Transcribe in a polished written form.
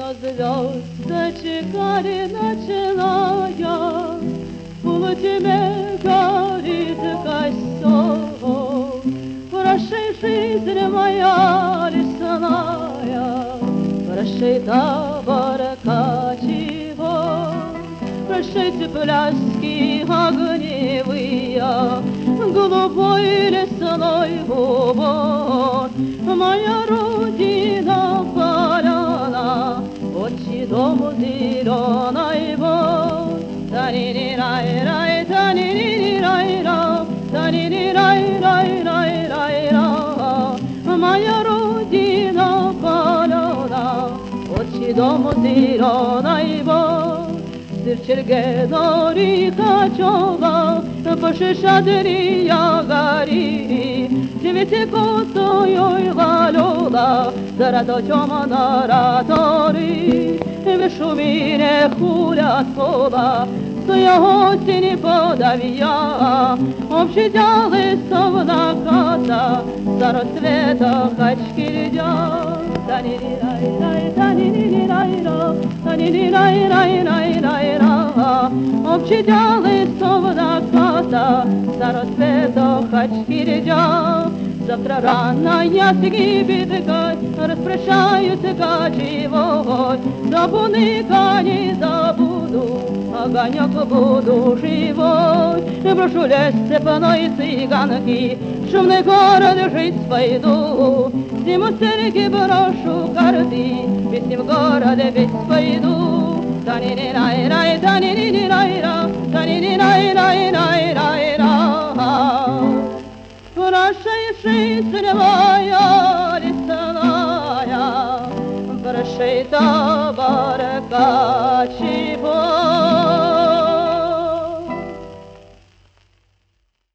звездочками начиная, в полутьме горит костер. Прощай, жизнь моя лесная, прощай, табор кочевой, прощайте, пляски огневые, голубой лесной бубон. Моя родина поляна, отчий дом зеленый вон. Та-ни-ни-рай-рай, та-ни-ни-рай-рай, та-ни-ни-рай-рай-рай-рай-рай. Моя родина поляна, отчий дом зеленый вон. Сырчерге река чола, поши шадрия гори, девяти косою валюла, зарадо чома наратори, в шумине хуля сола, стоя осени подавия, общидя листовна хата, за розцвета хачки ледя. Та-ни-ни-рай-рай, та-ни-ни-рай-ра, та-ни-ни-рай-рай-рай-рай-ра, общидя листовна хата, за розцвета хачки ледя. Завтра рано я сгибит распрощаюсь кочевой, забуныка не забуду, огонек буду живой. Брошу лес цепной цыганки, шумный город жить пойду, зиму церкви брошу карты, песни в городе петь пойду. Та-ни-ни-рай-рай, та-ни-ни-рай-ра, та-ни-ни-рай-рай-рай-рай-ра. Прощай, жизнь моя лесная, прощай, табор кочевой.